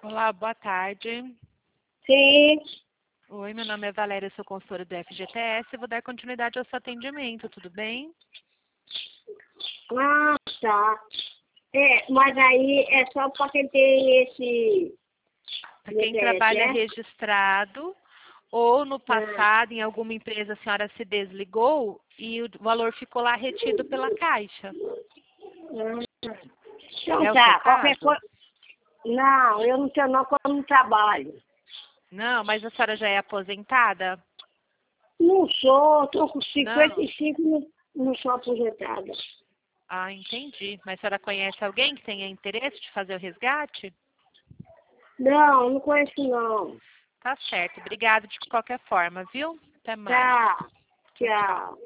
Olá, boa tarde. Sim. Oi, meu nome é Valéria, sou consultora do FGTS e vou dar continuidade ao seu atendimento, tudo bem? Ah, tá. Mas aí é só para quem tem esse Para quem BTS, trabalha registrado ou no Ah, passado em alguma empresa a senhora se desligou e o valor ficou lá retido pela Caixa. ah. Então É o seu tá, qualquer caso? coisa. Não, eu não tenho não, porque eu não trabalho. Não, mas a senhora já é aposentada? Não sou, estou com Não. 55, não sou aposentada. Ah, entendi. Mas a senhora conhece alguém que tenha interesse de fazer o resgate? Não conheço não. Tá certo. Obrigada de qualquer forma, viu? Até mais. Tá, Tchau, tchau. tchau.